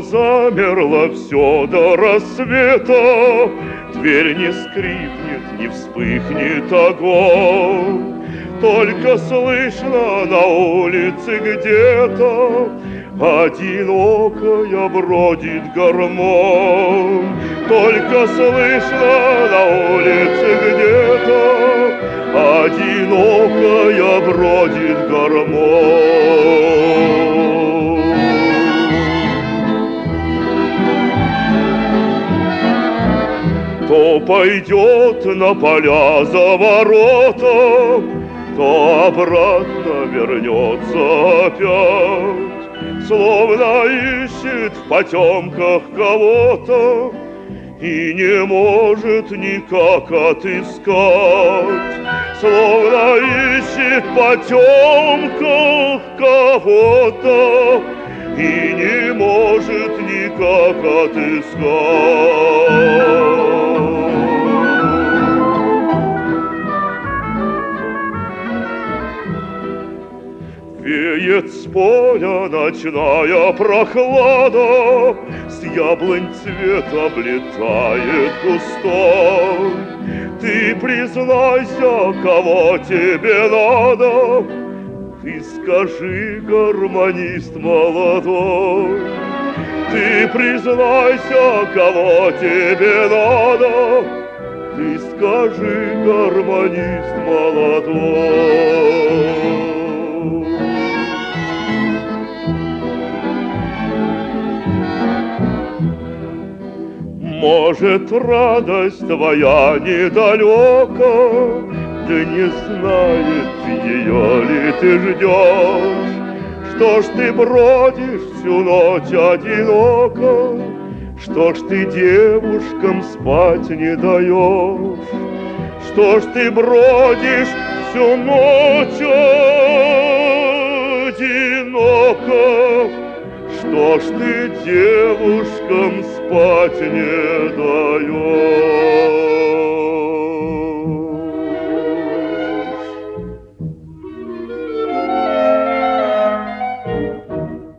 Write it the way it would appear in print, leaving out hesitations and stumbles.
замерло все до рассвета, дверь не скрипнет, не вспыхнет огонь. Только слышно на улице где-то одинокая бродит гармонь. Только слышно на улице где-то одинокая бродит гармонь. То пойдет на поля за ворота, то обратно вернется опять, словно ищет в потемках кого-то и не может никак отыскать, словно ищет в потемках кого-то и не может никак отыскать. Веет с поля ночная прохлада, с яблонь цвет облетает густой. Ты признайся, кого тебе надо, ты скажи, гармонист молодой. Ты признайся, кого тебе надо, ты скажи, гармонист молодой. Может, радость твоя недалека, да не знает ее ли ты ждешь. Что ж ты бродишь всю ночь одиноко, что ж ты девушкам спать не даешь? Что ж ты бродишь всю ночь одиноко, что ж ты девушкам спать не даешь?